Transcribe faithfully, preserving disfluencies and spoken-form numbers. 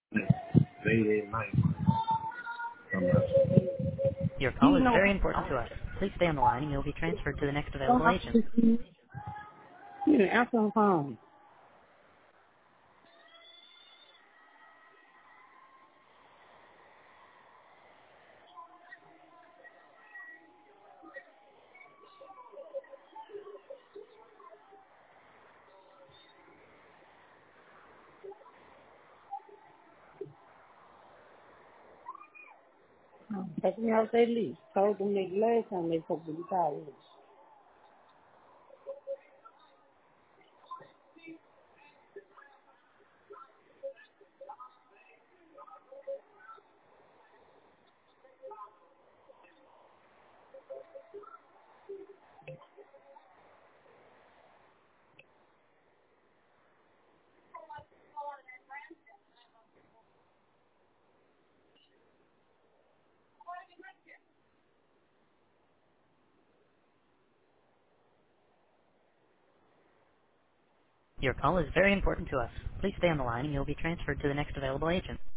Late at night. Come out. Your You call is know, very important to us. Please stay on the line and you'll be transferred to the next don't available have agent. to you didn't answer the phone. Take me out that lease. Told them that last time they supposed to be tired. Your call is very important to us. Please stay on the line and you'll be transferred to the next available agent.